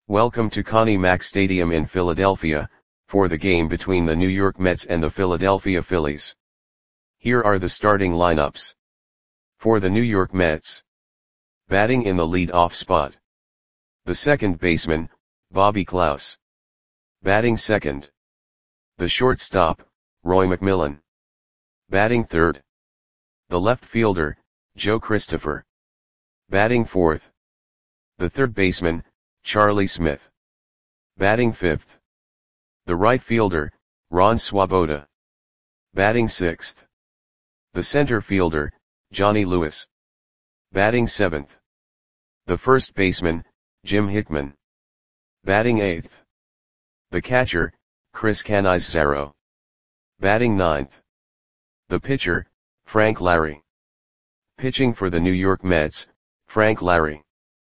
Welcome to Connie Mack Stadium in Philadelphia, for the game between the New York Mets and the Philadelphia Phillies. Here are the starting lineups. For the New York Mets. Batting in the lead-off spot. The second baseman, Bobby Klaus. Batting second. The shortstop, Roy McMillan. Batting third. The left fielder, Joe Christopher. Batting fourth. The third baseman, Charlie Smith. Batting fifth. The right fielder, Ron Swoboda. Batting sixth. The center fielder, Johnny Lewis. Batting seventh. The first baseman, Jim Hickman. Batting eighth. The catcher, Chris Cannizzaro. Batting ninth. The pitcher, Frank Lary. Pitching for the New York Mets, Frank Lary.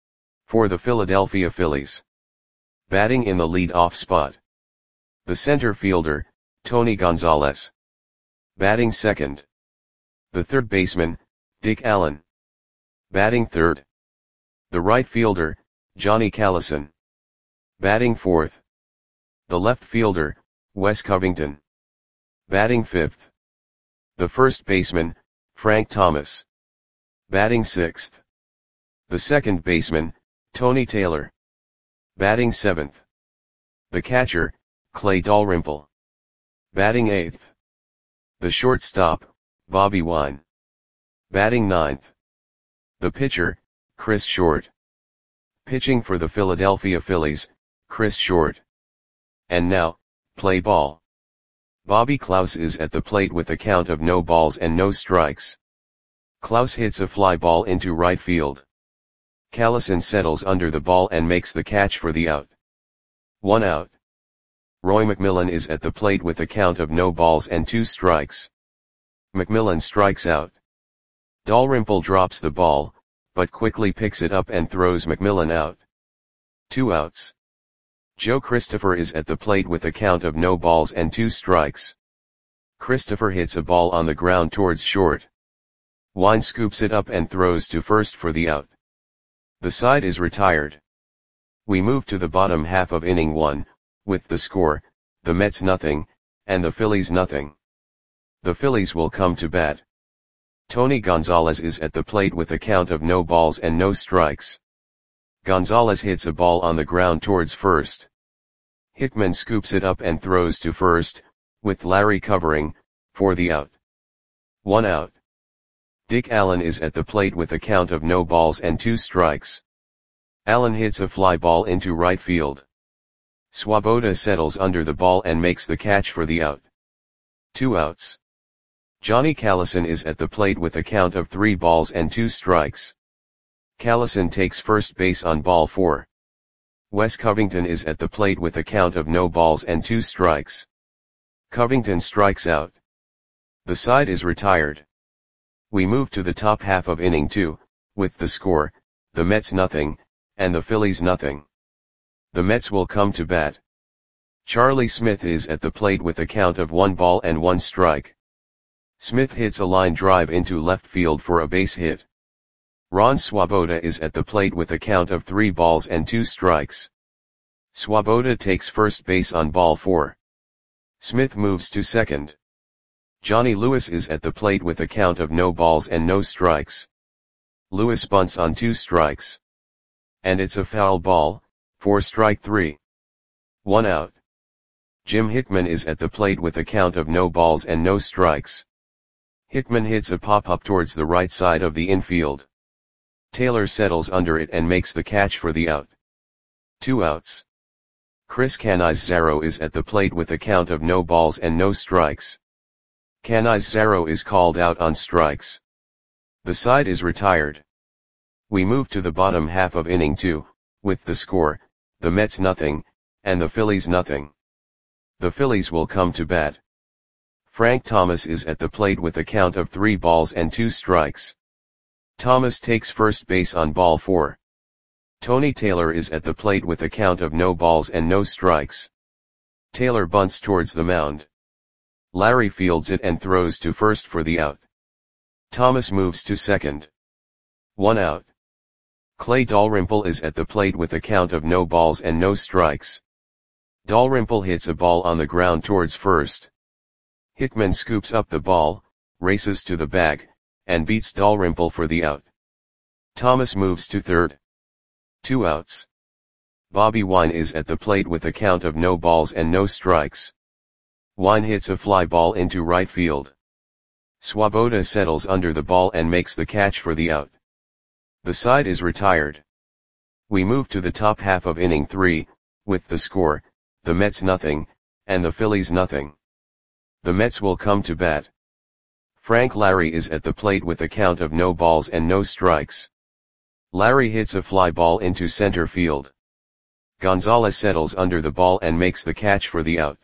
For the Philadelphia Phillies. Batting in the lead-off spot. The center fielder, Tony Gonzalez. Batting second. The third baseman, Dick Allen. Batting third. The right fielder, Johnny Callison. Batting fourth. The left fielder, Wes Covington. Batting fifth. The first baseman, Frank Thomas. Batting sixth. The second baseman, Tony Taylor. Batting seventh. The catcher, Clay Dalrymple. Batting eighth. The shortstop, Bobby Wine. Batting ninth. The pitcher, Chris Short. Pitching for the Philadelphia Phillies, Chris Short. And now, play ball. Bobby Klaus is at the plate with a count of no balls and no strikes. Klaus hits a fly ball into right field. Callison settles under the ball and makes the catch for the out. 1 out. Roy McMillan is at the plate with a count of no balls and 2 strikes. McMillan strikes out. Dalrymple drops the ball, but quickly picks it up and throws McMillan out. 2 outs. Joe Christopher is at the plate with a count of no balls and 2 strikes. Christopher hits a ball on the ground towards short. Wine scoops it up and throws to first for the out. The side is retired. We move to the bottom half of inning 1, with the score, the Mets nothing, and the Phillies nothing. The Phillies will come to bat. Tony Gonzalez is at the plate with a count of no balls and no strikes. Gonzalez hits a ball on the ground towards first. Hickman scoops it up and throws to first, with Lary covering, for the out. 1 out. Dick Allen is at the plate with a count of no balls and 2 strikes. Allen hits a fly ball into right field. Swoboda settles under the ball and makes the catch for the out. 2 outs. Johnny Callison is at the plate with a count of 3 balls and 2 strikes. Callison takes first base on ball 4. Wes Covington is at the plate with a count of no balls and 2 strikes. Covington strikes out. The side is retired. We move to the top half of inning 2, with the score, the Mets nothing, and the Phillies nothing. The Mets will come to bat. Charlie Smith is at the plate with a count of 1 ball and 1 strike. Smith hits a line drive into left field for a base hit. Ron Swoboda is at the plate with a count of 3 balls and 2 strikes. Swoboda takes first base on ball 4. Smith moves to second. Johnny Lewis is at the plate with a count of no balls and no strikes. Lewis bunts on 2 strikes. And it's a foul ball, for strike 3. 1 out. Jim Hickman is at the plate with a count of no balls and no strikes. Hickman hits a pop-up towards the right side of the infield. Taylor settles under it and makes the catch for the out. 2 outs. Chris Cannizzaro is at the plate with a count of no balls and no strikes. Cannizzaro is called out on strikes. The side is retired. We move to the bottom half of inning 2, with the score, the Mets nothing, and the Phillies nothing. The Phillies will come to bat. Frank Thomas is at the plate with a count of 3 balls and 2 strikes. Thomas takes first base on ball 4. Tony Taylor is at the plate with a count of no balls and no strikes. Taylor bunts towards the mound. Lary fields it and throws to first for the out. Thomas moves to second. 1 out. Clay Dalrymple is at the plate with a count of no balls and no strikes. Dalrymple hits a ball on the ground towards first. Hickman scoops up the ball, races to the bag, and beats Dalrymple for the out. Thomas moves to third. 2 outs. Bobby Wine is at the plate with a count of no balls and no strikes. Wine hits a fly ball into right field. Swoboda settles under the ball and makes the catch for the out. The side is retired. We move to the top half of inning 3, with the score, the Mets nothing, and the Phillies nothing. The Mets will come to bat. Frank Larry is at the plate with a count of no balls and no strikes. Larry hits a fly ball into center field. Gonzalez settles under the ball and makes the catch for the out.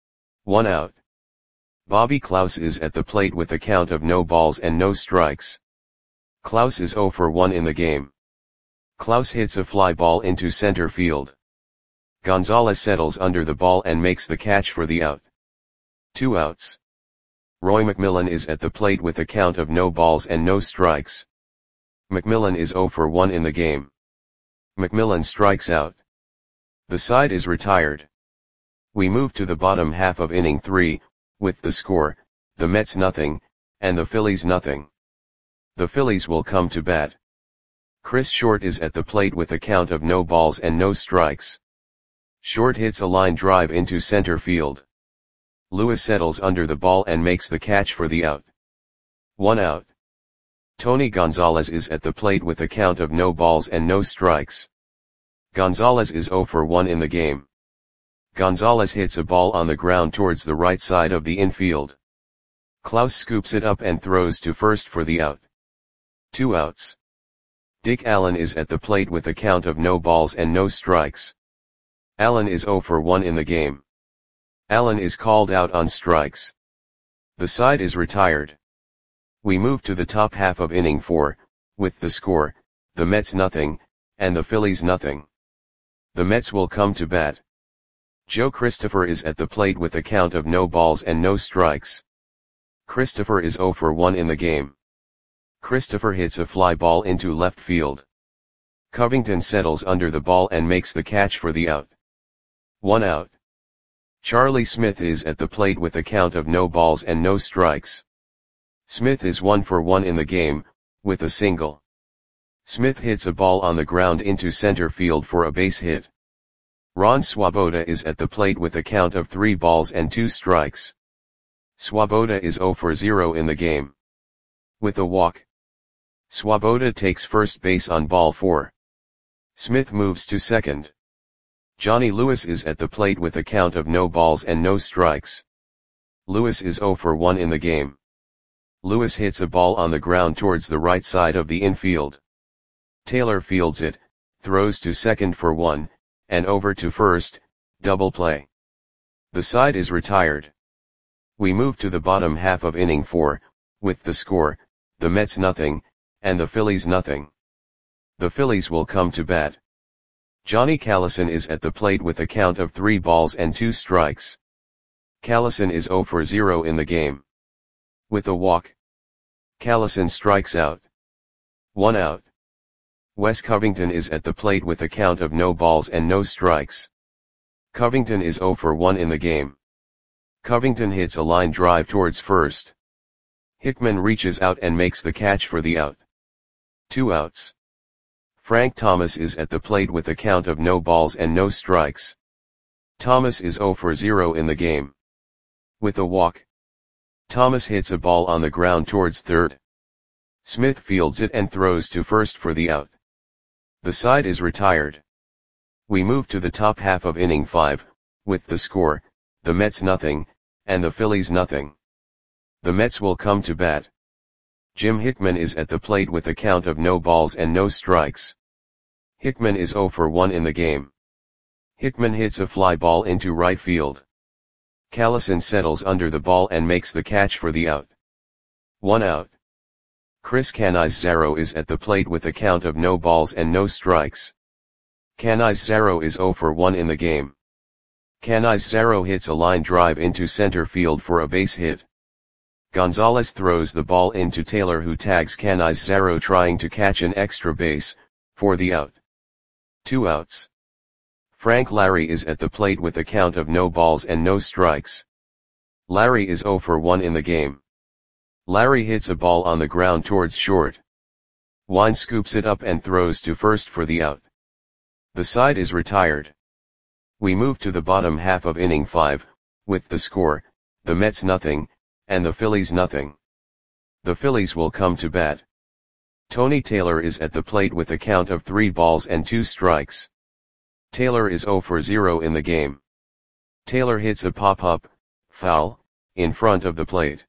1 out. Bobby Klaus is at the plate with a count of no balls and no strikes. Klaus is 0 for 1 in the game. Klaus hits a fly ball into center field. Gonzalez settles under the ball and makes the catch for the out. 2 outs. Roy McMillan is at the plate with a count of no balls and no strikes. McMillan is 0 for 1 in the game. McMillan strikes out. The side is retired. We move to the bottom half of inning 3, with the score, the Mets nothing, and the Phillies nothing. The Phillies will come to bat. Chris Short is at the plate with a count of no balls and no strikes. Short hits a line drive into center field. Lewis settles under the ball and makes the catch for the out. 1 out. Tony Gonzalez is at the plate with a count of no balls and no strikes. Gonzalez is 0 for 1 in the game. Gonzalez hits a ball on the ground towards the right side of the infield. Klaus scoops it up and throws to first for the out. 2 outs. Dick Allen is at the plate with a count of no balls and no strikes. Allen is 0 for 1 in the game. Allen is called out on strikes. The side is retired. We move to the top half of inning 4, with the score, the Mets nothing, and the Phillies nothing. The Mets will come to bat. Joe Christopher is at the plate with a count of no balls and no strikes. Christopher is 0 for 1 in the game. Christopher hits a fly ball into left field. Covington settles under the ball and makes the catch for the out. 1 out. Charlie Smith is at the plate with a count of no balls and no strikes. Smith is 1 for 1 in the game, with a single. Smith hits a ball on the ground into center field for a base hit. Ron Swoboda is at the plate with a count of 3 balls and 2 strikes. Swoboda is 0 for 0 in the game. With a walk. Swoboda takes first base on ball 4. Smith moves to second. Johnny Lewis is at the plate with a count of no balls and no strikes. Lewis is 0 for 1 in the game. Lewis hits a ball on the ground towards the right side of the infield. Taylor fields it, throws to second for 1, and over to first, double play. The side is retired. We move to the bottom half of inning 4, with the score, the Mets nothing, and the Phillies nothing. The Phillies will come to bat. Johnny Callison is at the plate with a count of 3 balls and 2 strikes. Callison is 0 for 0 in the game. With a walk. Callison strikes out. 1 out. Wes Covington is at the plate with a count of no balls and no strikes. Covington is 0 for 1 in the game. Covington hits a line drive towards first. Hickman reaches out and makes the catch for the out. 2 outs. Frank Thomas is at the plate with a count of no balls and no strikes. Thomas is 0 for 0 in the game. With a walk. Thomas hits a ball on the ground towards third. Smith fields it and throws to first for the out. The side is retired. We move to the top half of inning 5, with the score, the Mets nothing, and the Phillies nothing. The Mets will come to bat. Jim Hickman is at the plate with a count of no balls and no strikes. Hickman is 0 for 1 in the game. Hickman hits a fly ball into right field. Callison settles under the ball and makes the catch for the out. 1 out. Chris Canizaro is at the plate with a count of no balls and no strikes. Canizaro is 0 for 1 in the game. Canizaro hits a line drive into center field for a base hit. Gonzalez throws the ball into Taylor, who tags Canizaro trying to catch an extra base, for the out. 2 outs. Frank Larry is at the plate with a count of no balls and no strikes. Larry is 0 for 1 in the game. Larry hits a ball on the ground towards short. Wine scoops it up and throws to first for the out. The side is retired. We move to the bottom half of inning 5, with the score, the Mets nothing, and the Phillies nothing. The Phillies will come to bat. Tony Taylor is at the plate with a count of 3 balls and 2 strikes. Taylor is 0 for 0 in the game. Taylor hits a pop-up, foul, in front of the plate.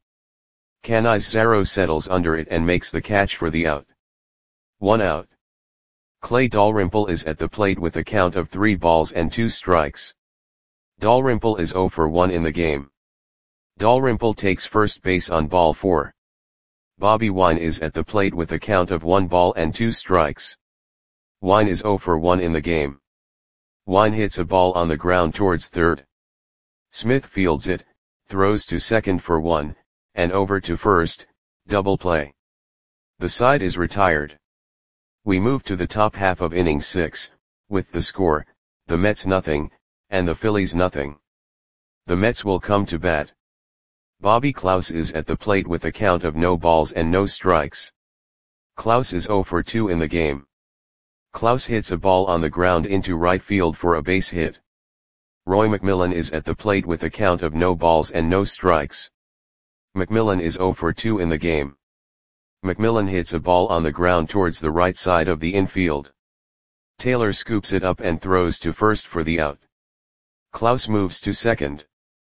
Canizaro settles under it and makes the catch for the out. 1 out. Clay Dalrymple is at the plate with a count of 3 balls and 2 strikes. Dalrymple is 0 for 1 in the game. Dalrymple takes first base on ball 4. Bobby Wine is at the plate with a count of 1 ball and 2 strikes. Wine is 0 for 1 in the game. Wine hits a ball on the ground towards third. Smith fields it, throws to second for 1, and over to first, double play. The side is retired. We move to the top half of inning 6, with the score, the Mets nothing, and the Phillies nothing. The Mets will come to bat. Bobby Klaus is at the plate with a count of no balls and no strikes. Klaus is 0 for 2 in the game. Klaus hits a ball on the ground into right field for a base hit. Roy McMillan is at the plate with a count of no balls and no strikes. McMillan is 0 for 2 in the game. McMillan hits a ball on the ground towards the right side of the infield. Taylor scoops it up and throws to first for the out. Klaus moves to second.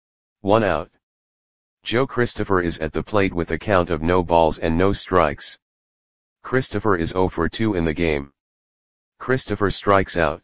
1 out. Joe Christopher is at the plate with a count of no balls and no strikes. Christopher is 0 for 2 in the game. Christopher strikes out.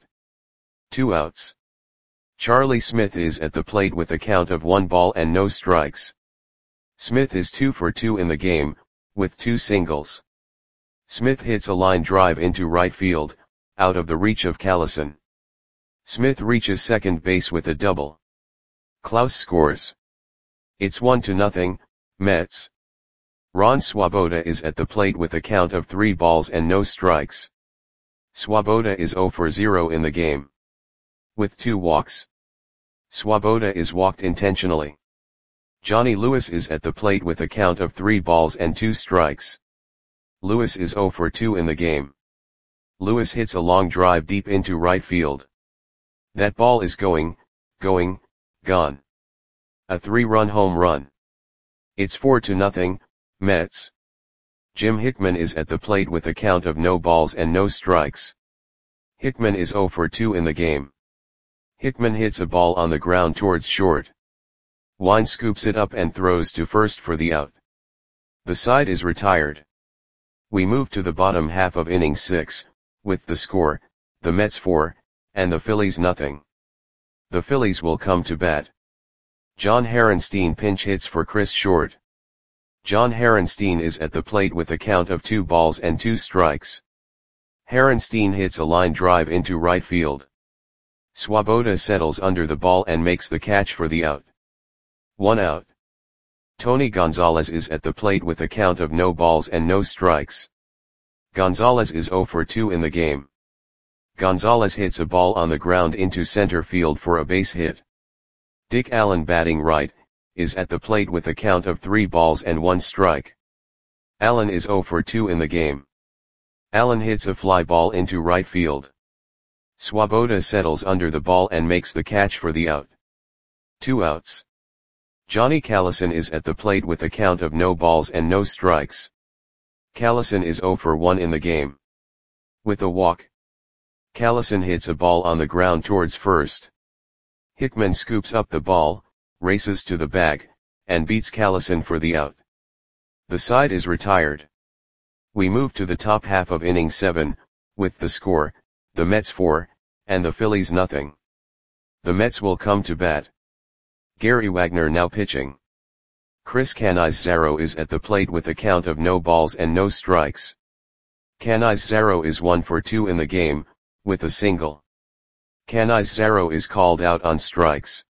2 outs. Charlie Smith is at the plate with a count of 1 ball and no strikes. Smith is 2 for 2 in the game, with 2 singles. Smith hits a line drive into right field, out of the reach of Callison. Smith reaches second base with a double. Klaus scores. It's 1-0, Mets. Ron Swoboda is at the plate with a count of 3 balls and no strikes. Swoboda is 0 for 0 in the game. With 2 walks. Swoboda is walked intentionally. Johnny Lewis is at the plate with a count of 3 balls and 2 strikes. Lewis is 0 for 2 in the game. Lewis hits a long drive deep into right field. That ball is gone. A 3-run home run. It's 4-0, Mets. Jim Hickman is at the plate with a count of no balls and no strikes. Hickman is 0 for 2 in the game. Hickman hits a ball on the ground towards short. Wine scoops it up and throws to first for the out. The side is retired. We move to the bottom half of inning 6, with the score, the Mets 4, and the Phillies nothing. The Phillies will come to bat. John Harenstein pinch hits for Chris Short. John Harenstein is at the plate with a count of 2 balls and 2 strikes. Harenstein hits a line drive into right field. Swoboda settles under the ball and makes the catch for the out. 1 out. Tony Gonzalez is at the plate with a count of no balls and no strikes. Gonzalez is 0 for 2 in the game. Gonzalez hits a ball on the ground into center field for a base hit. Dick Allen, batting right, is at the plate with a count of 3 balls and 1 strike. Allen is 0 for 2 in the game. Allen hits a fly ball into right field. Swoboda settles under the ball and makes the catch for the out. 2 outs. Johnny Callison is at the plate with a count of no balls and no strikes. Callison is 0 for 1 in the game. With a walk. Callison hits a ball on the ground towards first. Hickman scoops up the ball, races to the bag, and beats Callison for the out. The side is retired. We move to the top half of inning 7, with the score, the Mets 4, and the Phillies nothing. The Mets will come to bat. Gary Wagner now pitching. Chris Canizaro is at the plate with a count of no balls and no strikes. Canizaro is 1 for 2 in the game, with a single. Canizaro is called out on strikes.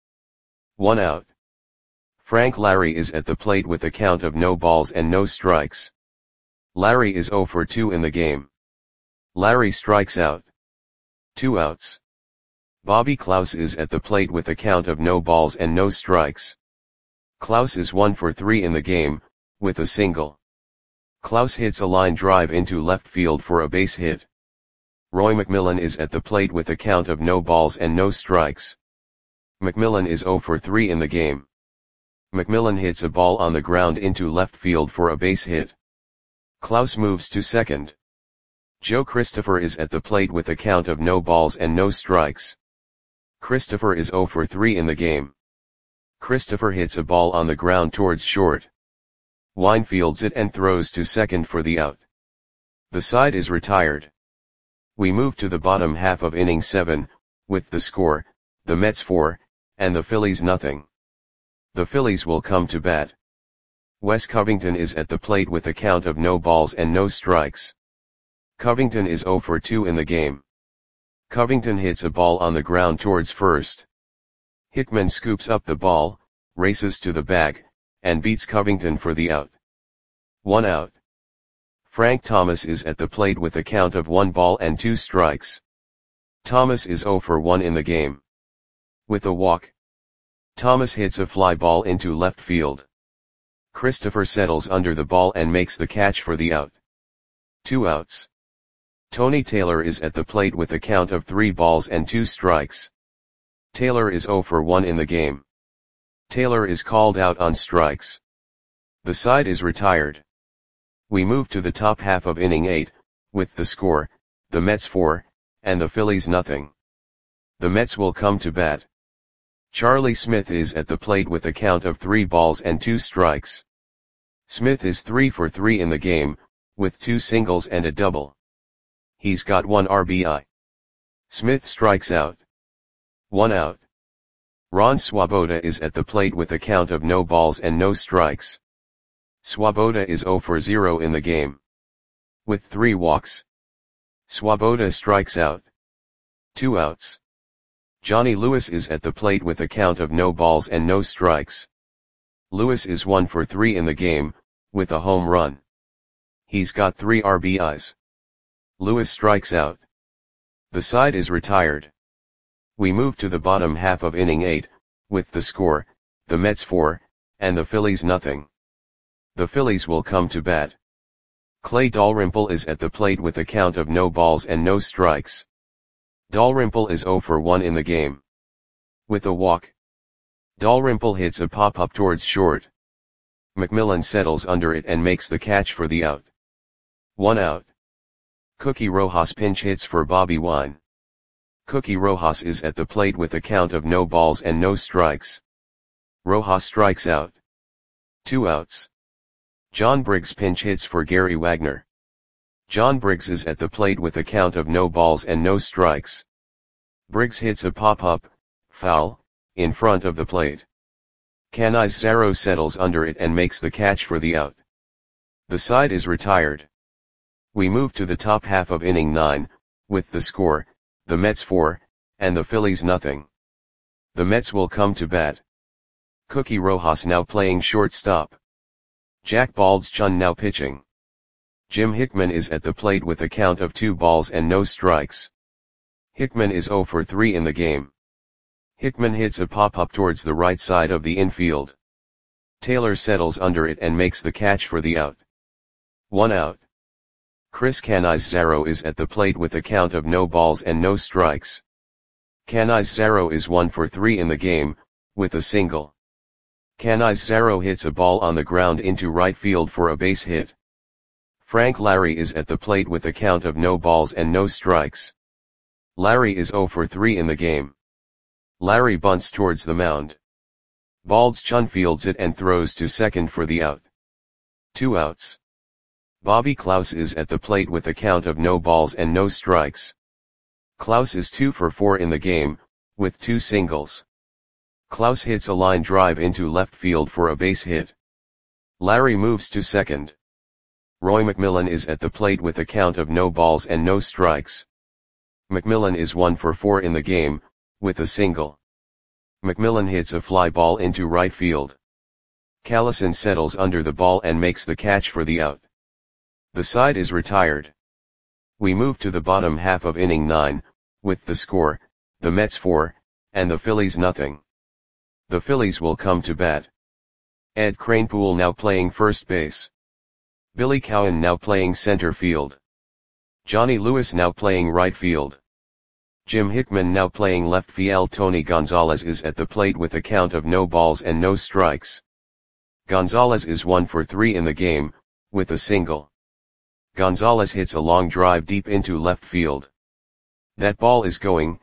1 out. Frank Larry is at the plate with a count of no balls and no strikes. Larry is 0 for 2 in the game. Larry strikes out. 2 outs. Bobby Klaus is at the plate with a count of no balls and no strikes. Klaus is 1 for 3 in the game, with a single. Klaus hits a line drive into left field for a base hit. Roy McMillan is at the plate with a count of no balls and no strikes. McMillan is 0 for 3 in the game. McMillan hits a ball on the ground into left field for a base hit. Klaus moves to second. Joe Christopher is at the plate with a count of no balls and no strikes. Christopher is 0 for 3 in the game. Christopher hits a ball on the ground towards short. Wine fields it and throws to second for the out. The side is retired. We move to the bottom half of inning 7, with the score, the Mets 4, and the Phillies nothing. The Phillies will come to bat. Wes Covington is at the plate with a count of no balls and no strikes. Covington is 0 for 2 in the game. Covington hits a ball on the ground towards first. Hickman scoops up the ball, races to the bag, and beats Covington for the out. 1 out. Frank Thomas is at the plate with a count of 1 ball and 2 strikes. Thomas is 0 for 1 in the game. With a walk, Thomas hits a fly ball into left field. Christopher settles under the ball and makes the catch for the out. 2 outs. Tony Taylor is at the plate with a count of 3 balls and 2 strikes. Taylor is 0 for 1 in the game. Taylor is called out on strikes. The side is retired. We move to the top half of inning 8, with the score, the Mets 4, and the Phillies nothing. The Mets will come to bat. Charlie Smith is at the plate with a count of 3 balls and 2 strikes. Smith is 3 for 3 in the game, with 2 singles and a double. He's got 1 RBI. Smith strikes out. 1 out. Ron Swoboda is at the plate with a count of no balls and no strikes. Swoboda is 0 for 0 in the game. With 3 walks, Swoboda strikes out. 2 outs. Johnny Lewis is at the plate with a count of no balls and no strikes. Lewis is 1 for 3 in the game, with a home run. He's got 3 RBIs. Lewis strikes out. The side is retired. We move to the bottom half of inning 8, with the score, the Mets 4, and the Phillies nothing. The Phillies will come to bat. Clay Dalrymple is at the plate with a count of no balls and no strikes. Dalrymple is 0 for 1 in the game. With a walk, Dalrymple hits a pop-up towards short. McMillan settles under it and makes the catch for the out. 1 out. Cookie Rojas pinch hits for Bobby Wine. Cookie Rojas is at the plate with a count of no balls and no strikes. Rojas strikes out. 2 outs. John Briggs pinch hits for Gary Wagner. John Briggs is at the plate with a count of no balls and no strikes. Briggs hits a pop-up, foul, in front of the plate. Canizares settles under it and makes the catch for the out. The side is retired. We move to the top half of inning 9, with the score, the Mets 4, and the Phillies nothing. The Mets will come to bat. Cookie Rojas now playing shortstop. Jack Baldschun now pitching. Jim Hickman is at the plate with a count of 2 balls and no strikes. Hickman is 0 for 3 in the game. Hickman hits a pop-up towards the right side of the infield. Taylor settles under it and makes the catch for the out. 1 out. Chris Canizares is at the plate with a count of no balls and no strikes. Canizares is 1 for 3 in the game, with a single. Canizares hits a ball on the ground into right field for a base hit. Frank Larry is at the plate with a count of no balls and no strikes. Larry is 0 for 3 in the game. Larry bunts towards the mound. Baldschun fields it and throws to second for the out. 2 outs. Bobby Klaus is at the plate with a count of no balls and no strikes. Klaus is 2 for 4 in the game, with 2 singles. Klaus hits a line drive into left field for a base hit. Larry moves to second. Roy McMillan is at the plate with a count of no balls and no strikes. McMillan is 1 for 4 in the game, with a single. McMillan hits a fly ball into right field. Callison settles under the ball and makes the catch for the out. The side is retired. We move to the bottom half of inning 9, with the score, the Mets 4, and the Phillies nothing. The Phillies will come to bat. Ed Kranepool now playing first base. Billy Cowan now playing center field. Johnny Lewis now playing right field. Jim Hickman now playing left field. Tony Gonzalez is at the plate with a count of no balls and no strikes. Gonzalez is 1 for 3 in the game, with a single. Gonzalez hits a long drive deep into left field. That ball is gone.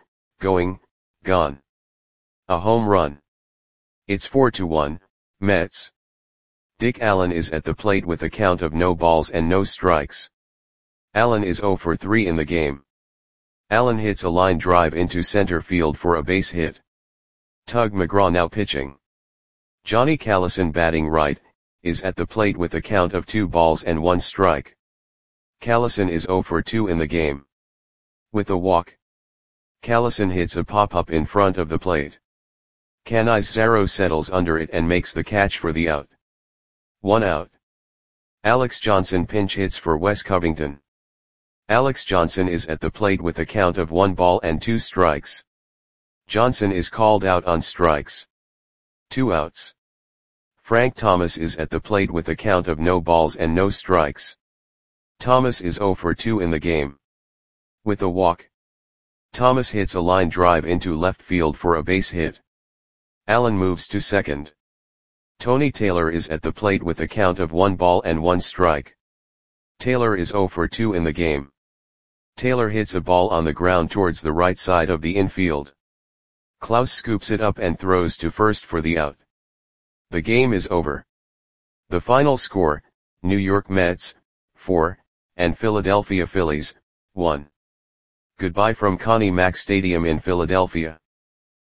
A home run. It's 4-1, Mets. Dick Allen is at the plate with a count of no balls and no strikes. Allen is 0 for 3 in the game. Allen hits a line drive into center field for a base hit. Tug McGraw now pitching. Johnny Callison batting right, is at the plate with a count of 2 balls and 1 strike. Callison is 0 for 2 in the game. With a walk. Callison hits a pop-up in front of the plate. Canizaro settles under it and makes the catch for the out. 1 out. Alex Johnson pinch hits for Wes Covington. Alex Johnson is at the plate with a count of 1 ball and 2 strikes. Johnson is called out on strikes. 2 outs. Frank Thomas is at the plate with a count of no balls and no strikes. Thomas is 0 for 2 in the game. With a walk. Thomas hits a line drive into left field for a base hit. Allen moves to second. Tony Taylor is at the plate with a count of 1 ball and 1 strike. Taylor is 0 for 2 in the game. Taylor hits a ball on the ground towards the right side of the infield. Klaus scoops it up and throws to first for the out. The game is over. The final score, New York Mets, 4, and Philadelphia Phillies, 1. Goodbye from Connie Mack Stadium in Philadelphia.